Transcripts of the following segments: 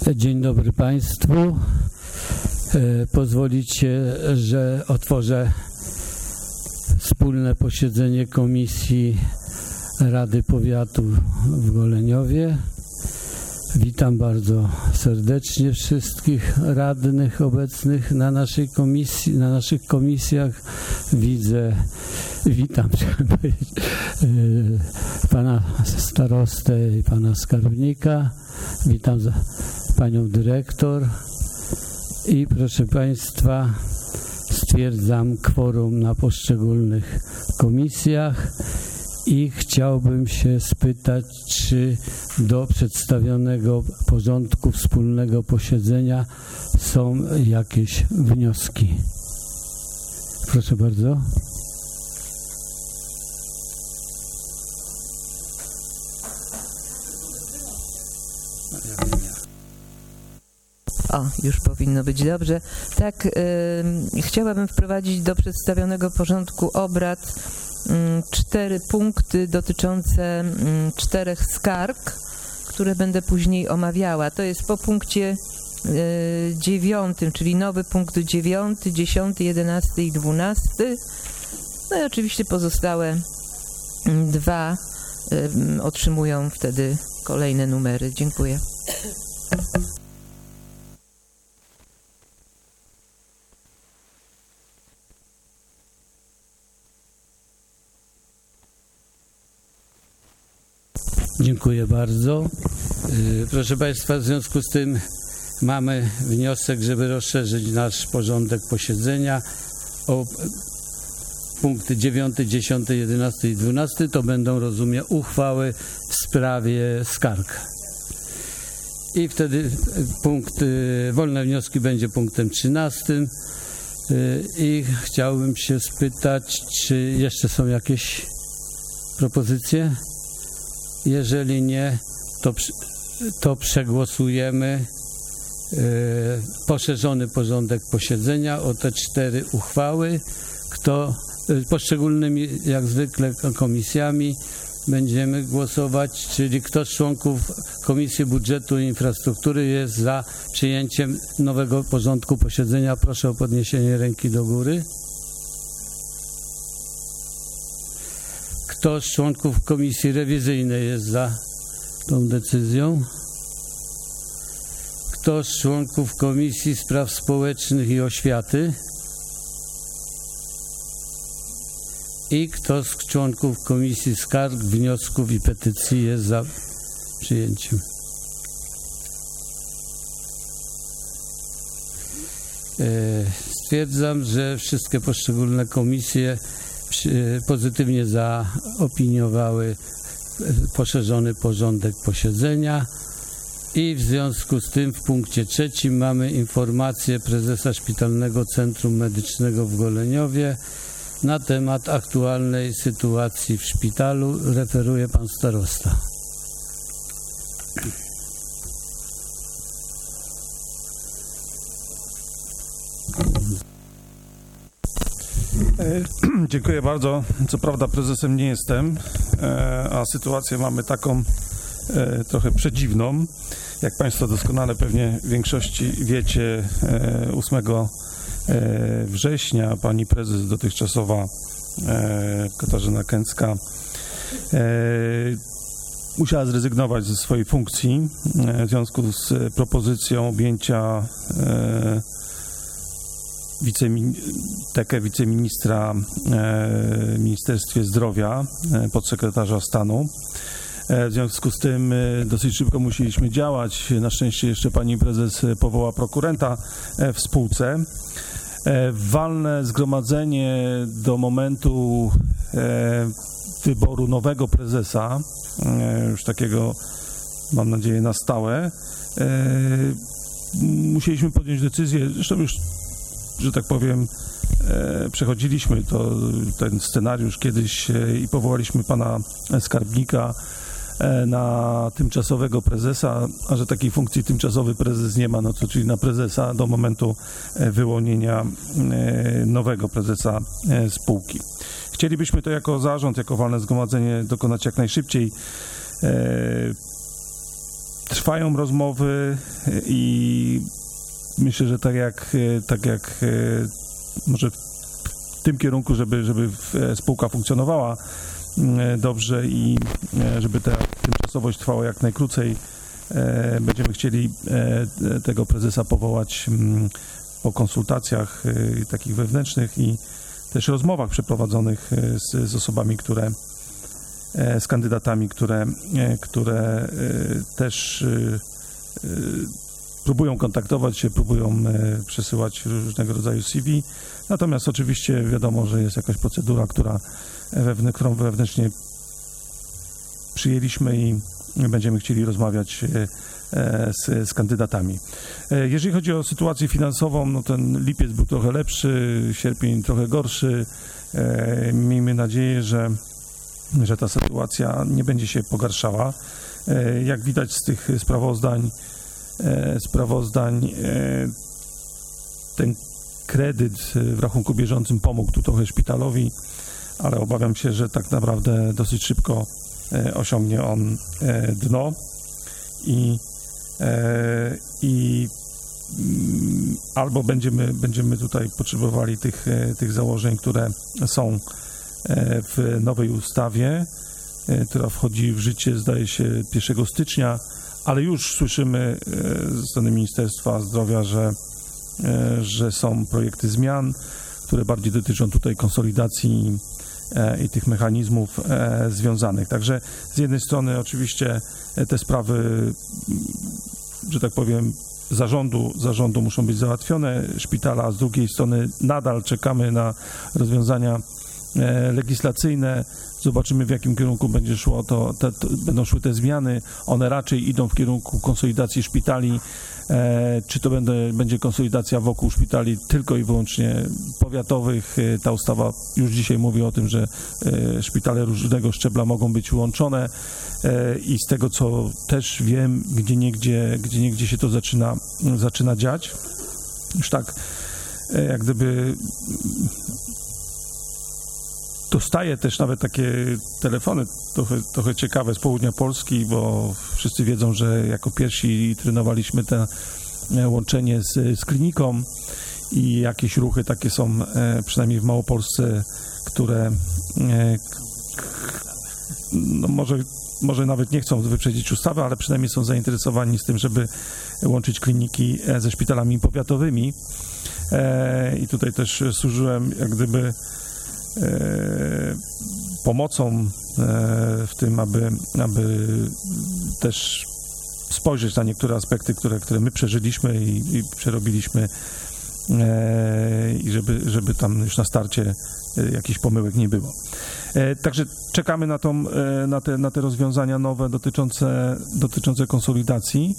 Dzień dobry Państwu. Pozwolicie, że otworzę wspólne posiedzenie Komisji Rady Powiatu w Goleniowie. Witam bardzo serdecznie wszystkich radnych obecnych na naszej komisji, na naszych komisjach. Witam pana starostę i pana skarbnika. Witam panią dyrektor i proszę Państwa, stwierdzam kworum na poszczególnych komisjach i chciałbym się spytać, czy do przedstawionego porządku wspólnego posiedzenia są jakieś wnioski. Proszę bardzo. O, już powinno być dobrze. Tak, chciałabym wprowadzić do przedstawionego porządku obrad 4 punkty dotyczące 4 skarg, które będę później omawiała. To jest po punkcie 9, czyli nowy punkt 9, 10, 11 i 12. No i oczywiście pozostałe 2 otrzymują wtedy kolejne numery. Dziękuję. Dziękuję bardzo. Proszę Państwa, w związku z tym mamy wniosek, żeby rozszerzyć nasz porządek posiedzenia o punkty 9, 10, 11 i 12. To będą, rozumiem, uchwały w sprawie skarg. I wtedy wolne wnioski będzie punktem 13. I chciałbym się spytać, czy jeszcze są jakieś propozycje? Jeżeli nie, to przegłosujemy poszerzony porządek posiedzenia o te 4 uchwały. Poszczególnymi, jak zwykle, komisjami będziemy głosować, czyli kto z członków Komisji Budżetu i Infrastruktury jest za przyjęciem nowego porządku posiedzenia? Proszę o podniesienie ręki do góry. Kto z członków Komisji Rewizyjnej jest za tą decyzją? Kto z członków Komisji Spraw Społecznych i Oświaty? I kto z członków Komisji Skarg, Wniosków i Petycji jest za przyjęciem? Stwierdzam, że wszystkie poszczególne komisje pozytywnie zaopiniowały poszerzony porządek posiedzenia i w związku z tym w punkcie 3 mamy informację prezesa Szpitalnego Centrum Medycznego w Goleniowie na temat aktualnej sytuacji w szpitalu. Referuje pan starosta. Dziękuję bardzo. Co prawda prezesem nie jestem, a sytuację mamy taką trochę przedziwną. Jak Państwo doskonale pewnie w większości wiecie, 8 września pani prezes dotychczasowa Katarzyna Kęcka musiała zrezygnować ze swojej funkcji w związku z propozycją objęcia wiceministra w Ministerstwie Zdrowia, podsekretarza stanu. W związku z tym dosyć szybko musieliśmy działać. Na szczęście jeszcze pani prezes powołała prokurenta w spółce. Walne zgromadzenie do momentu wyboru nowego prezesa, już takiego, mam nadzieję, na stałe, musieliśmy podjąć decyzję, zresztą już, że tak powiem, przechodziliśmy ten scenariusz kiedyś i powołaliśmy pana skarbnika na tymczasowego prezesa, a że takiej funkcji tymczasowy prezes nie ma, no to czyli na prezesa do momentu wyłonienia nowego prezesa spółki. Chcielibyśmy to jako zarząd, jako walne zgromadzenie dokonać jak najszybciej. trwają rozmowy i myślę, że tak jak może w tym kierunku, żeby spółka funkcjonowała dobrze i żeby ta tymczasowość trwała jak najkrócej, będziemy chcieli tego prezesa powołać po konsultacjach takich wewnętrznych i też rozmowach przeprowadzonych z osobami, z kandydatami, które też próbują kontaktować się, próbują przesyłać różnego rodzaju CV. Natomiast oczywiście wiadomo, że jest jakaś procedura, którą wewnętrznie przyjęliśmy i będziemy chcieli rozmawiać z kandydatami. Jeżeli chodzi o sytuację finansową, no ten lipiec był trochę lepszy, sierpień trochę gorszy. Miejmy nadzieję, że ta sytuacja nie będzie się pogarszała. Jak widać z tych sprawozdań, ten kredyt w rachunku bieżącym pomógł tu trochę szpitalowi, ale obawiam się, że tak naprawdę dosyć szybko osiągnie on dno i albo będziemy tutaj potrzebowali tych założeń, które są w nowej ustawie, która wchodzi w życie, zdaje się, 1 stycznia, ale już słyszymy ze strony Ministerstwa Zdrowia, że są projekty zmian, które bardziej dotyczą tutaj konsolidacji i tych mechanizmów związanych. Także z jednej strony oczywiście te sprawy, że tak powiem, zarządu muszą być załatwione, szpitala, a z drugiej strony nadal czekamy na rozwiązania legislacyjne. Zobaczymy, w jakim kierunku będzie szło będą szły te zmiany. One raczej idą w kierunku konsolidacji szpitali. Czy to będzie konsolidacja wokół szpitali tylko i wyłącznie powiatowych. Ta ustawa już dzisiaj mówi o tym, że szpitale różnego szczebla mogą być łączone i z tego, co też wiem, gdzieniegdzie się to zaczyna dziać. Już tak jak gdyby dostaję też nawet takie telefony trochę ciekawe z południa Polski, bo wszyscy wiedzą, że jako pierwsi trenowaliśmy to łączenie z kliniką i jakieś ruchy takie są, przynajmniej w Małopolsce, które no może nawet nie chcą wyprzedzić ustawy, ale przynajmniej są zainteresowani z tym, żeby łączyć kliniki ze szpitalami powiatowymi. I tutaj też służyłem jak gdyby pomocą w tym, aby też spojrzeć na niektóre aspekty, które my przeżyliśmy i przerobiliśmy i żeby tam już na starcie jakichś pomyłek nie było. Także czekamy na te rozwiązania nowe dotyczące konsolidacji.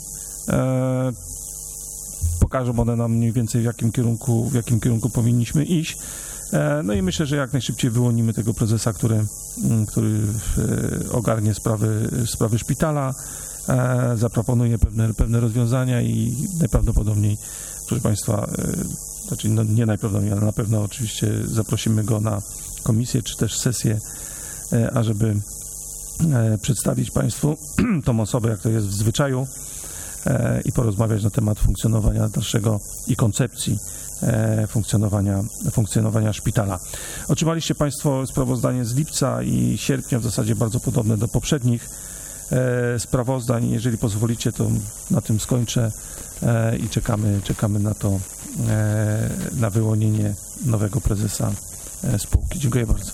Pokażą one nam mniej więcej w jakim kierunku powinniśmy iść. No i myślę, że jak najszybciej wyłonimy tego prezesa, który ogarnie sprawy szpitala, zaproponuje pewne rozwiązania i najprawdopodobniej, proszę Państwa, znaczy no nie najprawdopodobniej, ale na pewno oczywiście zaprosimy go na komisję czy też sesję, ażeby przedstawić Państwu tą osobę, jak to jest w zwyczaju i porozmawiać na temat funkcjonowania dalszego i koncepcji funkcjonowania szpitala. Otrzymaliście Państwo sprawozdanie z lipca i sierpnia, w zasadzie bardzo podobne do poprzednich sprawozdań. Jeżeli pozwolicie, to na tym skończę i czekamy na to, na wyłonienie nowego prezesa spółki. Dziękuję bardzo.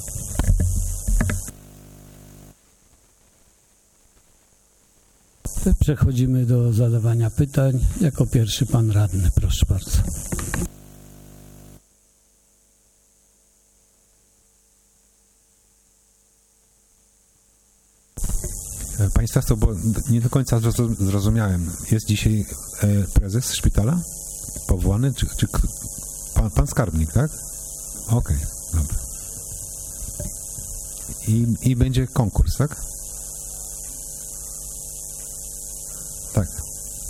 Przechodzimy do zadawania pytań. Jako pierwszy pan radny, proszę bardzo. Państwa, to bo nie do końca zrozumiałem. Jest dzisiaj prezes szpitala powołany, czy pan skarbnik, tak? Okej, dobra. I będzie konkurs, tak? Tak.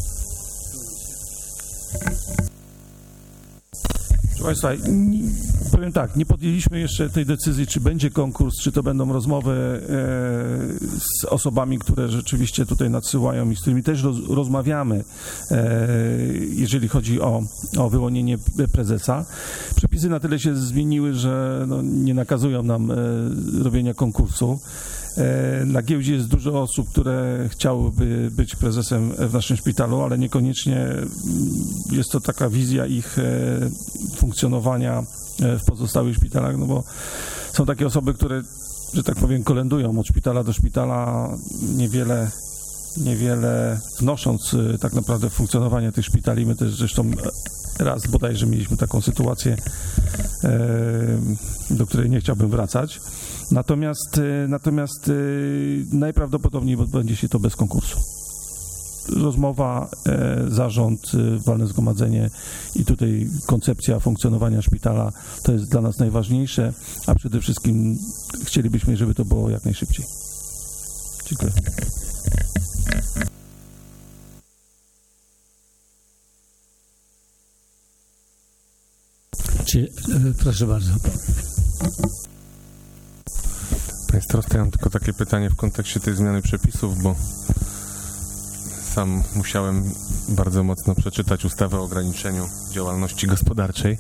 Proszę Państwa, Powiem tak, nie podjęliśmy jeszcze tej decyzji, czy będzie konkurs, czy to będą rozmowy z osobami, które rzeczywiście tutaj nadsyłają i z którymi też rozmawiamy, jeżeli chodzi o wyłonienie prezesa. Przepisy na tyle się zmieniły, że nie nakazują nam robienia konkursu. Na giełdzie jest dużo osób, które chciałyby być prezesem w naszym szpitalu, ale niekoniecznie jest to taka wizja ich funkcjonowania w pozostałych szpitalach, no bo są takie osoby, które, że tak powiem, kolędują od szpitala do szpitala, niewiele wnosząc tak naprawdę w funkcjonowanie tych szpitali. My też zresztą raz bodajże mieliśmy taką sytuację, do której nie chciałbym wracać. Natomiast najprawdopodobniej odbędzie się to bez konkursu. Rozmowa, zarząd, walne zgromadzenie i tutaj koncepcja funkcjonowania szpitala to jest dla nas najważniejsze, a przede wszystkim chcielibyśmy, żeby to było jak najszybciej. Dziękuję. Proszę bardzo. Panie starosto, ja mam tylko takie pytanie w kontekście tej zmiany przepisów, bo sam musiałem bardzo mocno przeczytać ustawę o ograniczeniu działalności gospodarczej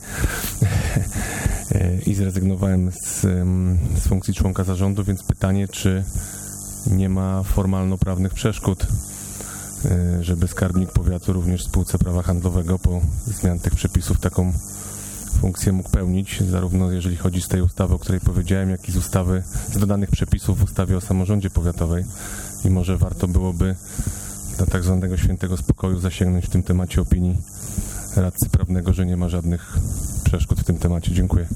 i zrezygnowałem z funkcji członka zarządu, więc pytanie, czy nie ma formalno-prawnych przeszkód, żeby skarbnik powiatu również w spółce prawa handlowego po zmian tych przepisów taką funkcję mógł pełnić, zarówno jeżeli chodzi z tej ustawy, o której powiedziałem, jak i z dodanych przepisów w ustawie o samorządzie powiatowej. I może warto byłoby dla tak zwanego świętego spokoju zasięgnąć w tym temacie opinii radcy prawnego, że nie ma żadnych przeszkód w tym temacie. Dziękuję.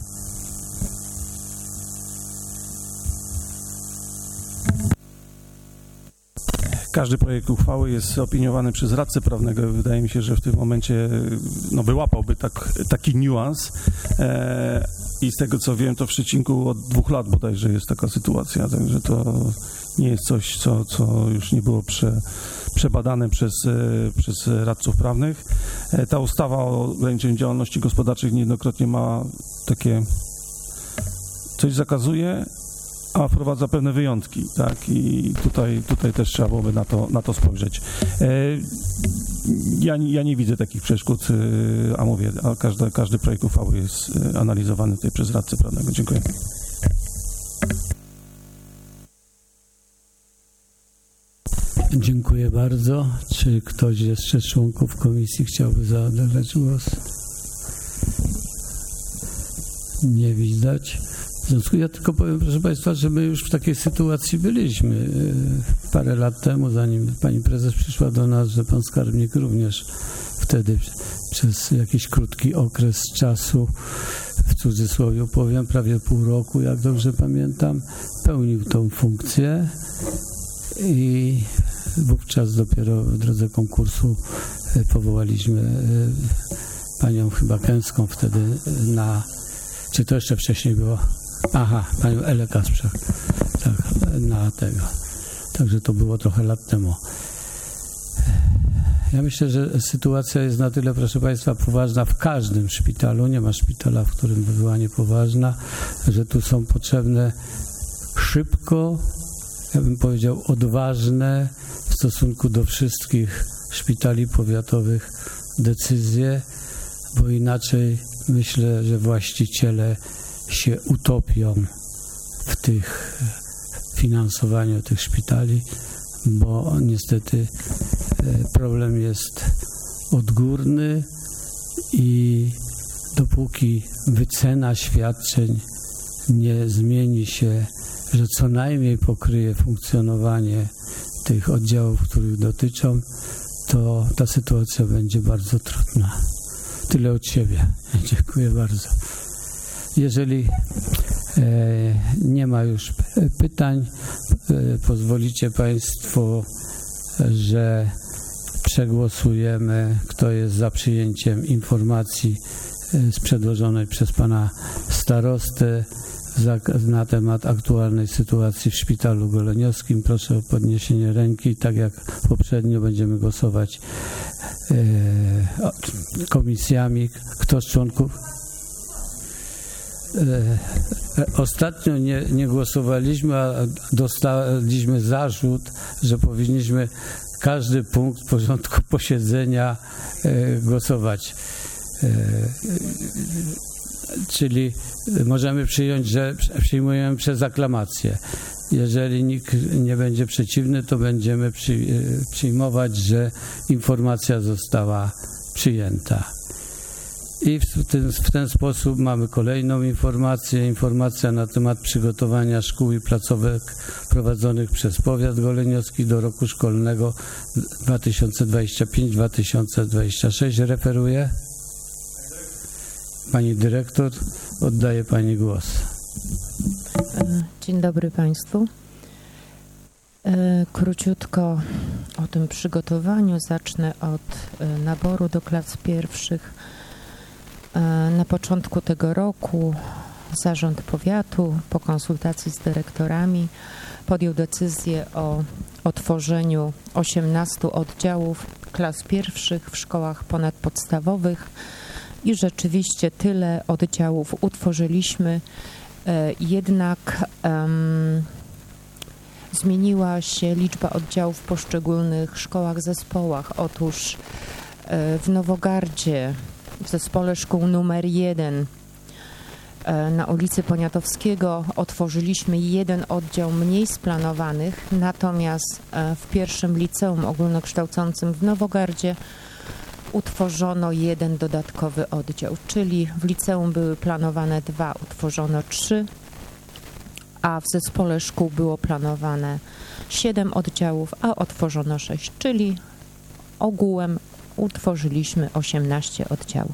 Każdy projekt uchwały jest opiniowany przez radcę prawnego. Wydaje mi się, że w tym momencie wyłapałby taki niuans i z tego co wiem, to w Szczecinku od 2 lat bodajże jest taka sytuacja, także to nie jest coś, co już nie było przebadane przez radców prawnych. Ta ustawa o ograniczeniu działalności gospodarczych niejednokrotnie ma takie, coś zakazuje, a wprowadza pewne wyjątki, tak? I tutaj też trzeba byłoby na to spojrzeć. Ja nie widzę takich przeszkód, a mówię, każdy projekt uchwały jest analizowany tutaj przez radcę prawnego. Dziękuję. Dziękuję bardzo. Czy ktoś jeszcze z członków komisji chciałby zabrać głos? Nie widać. W związku ja tylko powiem, proszę Państwa, że my już w takiej sytuacji byliśmy parę lat temu, zanim pani prezes przyszła do nas, że pan skarbnik również wtedy przez jakiś krótki okres czasu, w cudzysłowie powiem, prawie pół roku, jak dobrze pamiętam, pełnił tą funkcję i wówczas dopiero w drodze konkursu powołaliśmy panią chyba Kęską wtedy czy to jeszcze wcześniej było? Panią Elę Kasprzak, tak, na tego. Także to było trochę lat temu. Ja myślę, że sytuacja jest na tyle, proszę Państwa, poważna w każdym szpitalu. Nie ma szpitala, w którym by była niepoważna, że tu są potrzebne szybko, ja bym powiedział odważne w stosunku do wszystkich szpitali powiatowych decyzje, bo inaczej myślę, że właściciele się utopią w finansowaniu tych szpitali, bo niestety problem jest odgórny i dopóki wycena świadczeń nie zmieni się, że co najmniej pokryje funkcjonowanie tych oddziałów, których dotyczą, to ta sytuacja będzie bardzo trudna. Tyle od siebie. Dziękuję bardzo. Jeżeli nie ma już pytań, pozwolicie Państwo, że przegłosujemy, kto jest za przyjęciem informacji przedłożonej przez pana starostę na temat aktualnej sytuacji w Szpitalu Goleniowskim. Proszę o podniesienie ręki. Tak jak poprzednio będziemy głosować komisjami. Kto z członków? Ostatnio nie głosowaliśmy, a dostaliśmy zarzut, że powinniśmy każdy punkt porządku posiedzenia głosować. Czyli możemy przyjąć, że przyjmujemy przez aklamację. Jeżeli nikt nie będzie przeciwny, to będziemy przyjmować, że informacja została przyjęta. I w ten sposób mamy kolejną informację. Informacja na temat przygotowania szkół i placówek prowadzonych przez powiat goleniowski do roku szkolnego 2025-2026. Referuje pani dyrektor. Oddaję pani głos. Dzień dobry Państwu. Króciutko o tym przygotowaniu. Zacznę od naboru do klas pierwszych. Na początku tego roku zarząd powiatu po konsultacji z dyrektorami podjął decyzję o otworzeniu 18 oddziałów klas pierwszych w szkołach ponadpodstawowych i rzeczywiście tyle oddziałów utworzyliśmy, jednak zmieniła się liczba oddziałów w poszczególnych szkołach, zespołach. Otóż w Nowogardzie w zespole szkół numer 1 na ulicy Poniatowskiego otworzyliśmy jeden oddział mniej z planowanych, natomiast w pierwszym liceum ogólnokształcącym w Nowogardzie utworzono jeden dodatkowy oddział, czyli w liceum były planowane 2, utworzono 3, a w zespole szkół było planowane 7 oddziałów, a otworzono 6, czyli ogółem utworzyliśmy 18 oddziałów.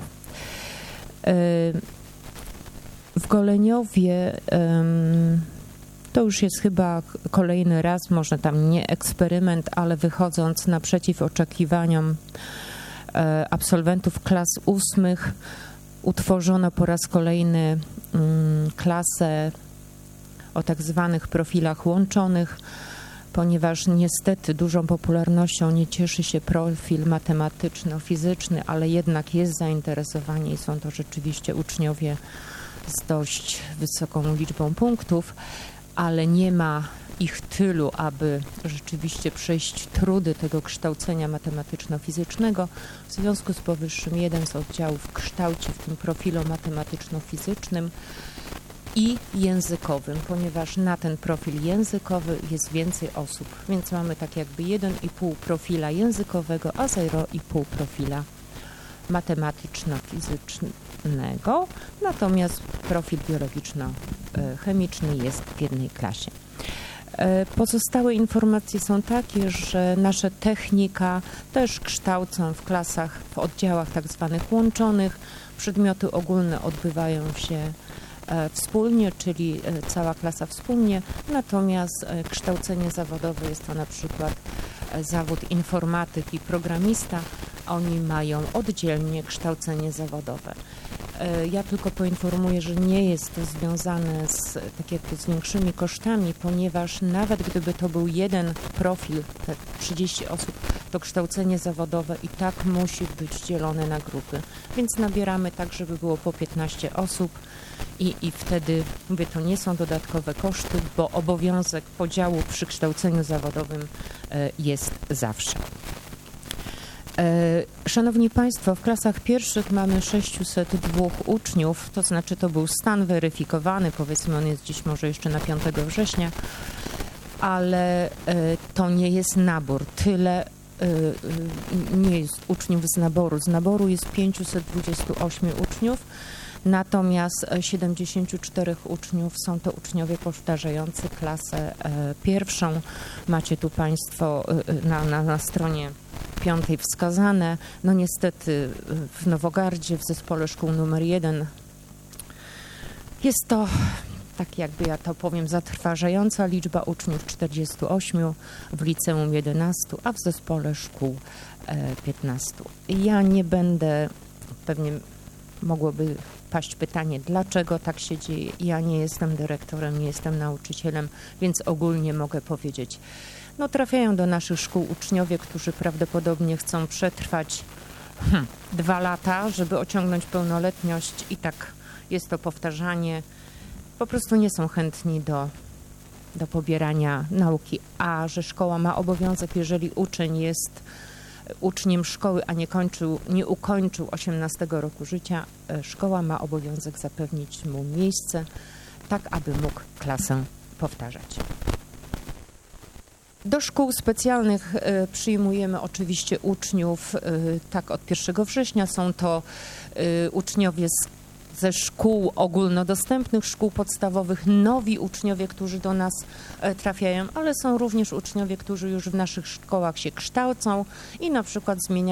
W Goleniowie to już jest chyba kolejny raz, może tam nie eksperyment, ale wychodząc naprzeciw oczekiwaniom absolwentów klas 8, utworzono po raz kolejny klasę o tak zwanych profilach łączonych, ponieważ niestety dużą popularnością nie cieszy się profil matematyczno-fizyczny, ale jednak jest zainteresowanie i są to rzeczywiście uczniowie z dość wysoką liczbą punktów, ale nie ma ich tylu, aby rzeczywiście przejść trudy tego kształcenia matematyczno-fizycznego. W związku z powyższym jeden z oddziałów kształci w tym profilu matematyczno-fizycznym i językowym, ponieważ na ten profil językowy jest więcej osób, więc mamy tak jakby 1,5 profila językowego, a 0,5 profila matematyczno-fizycznego, natomiast profil biologiczno-chemiczny jest w jednej klasie. Pozostałe informacje są takie, że nasze technika też kształcą w klasach, w oddziałach tak zwanych łączonych. Przedmioty ogólne odbywają się wspólnie, czyli cała klasa wspólnie, natomiast kształcenie zawodowe jest to na przykład zawód informatyk i programista, oni mają oddzielnie kształcenie zawodowe. Ja tylko poinformuję, że nie jest to związane z większymi kosztami, ponieważ nawet gdyby to był jeden profil, te 30 osób, to kształcenie zawodowe i tak musi być dzielone na grupy. Więc nabieramy tak, żeby było po 15 osób i wtedy, mówię, to nie są dodatkowe koszty, bo obowiązek podziału przy kształceniu zawodowym jest zawsze. Szanowni Państwo, w klasach pierwszych mamy 602 uczniów, to znaczy to był stan weryfikowany, powiedzmy on jest dziś może jeszcze na 5 września, ale to nie jest nabór, tyle nie jest uczniów z naboru. Z naboru jest 528 uczniów, natomiast 74 uczniów są to uczniowie powtarzający klasę pierwszą. Macie tu Państwo na stronie 5 wskazane. No niestety w Nowogardzie, w zespole szkół numer 1 jest to, tak jakby ja to powiem, zatrważająca liczba uczniów 48, w liceum 11, a w zespole szkół 15. Ja nie będę, pewnie mogłoby paść pytanie, dlaczego tak się dzieje. Ja nie jestem dyrektorem, nie jestem nauczycielem, więc ogólnie mogę powiedzieć, no trafiają do naszych szkół uczniowie, którzy prawdopodobnie chcą przetrwać 2 lata, żeby osiągnąć pełnoletność i tak jest to powtarzanie. Po prostu nie są chętni do pobierania nauki, a że szkoła ma obowiązek, jeżeli uczeń jest uczniem szkoły, a nie ukończył 18 roku życia, szkoła ma obowiązek zapewnić mu miejsce, tak aby mógł klasę powtarzać. Do szkół specjalnych przyjmujemy oczywiście uczniów, tak od 1 września są to uczniowie ze szkół ogólnodostępnych, szkół podstawowych, nowi uczniowie, którzy do nas trafiają, ale są również uczniowie, którzy już w naszych szkołach się kształcą i na przykład zmieniają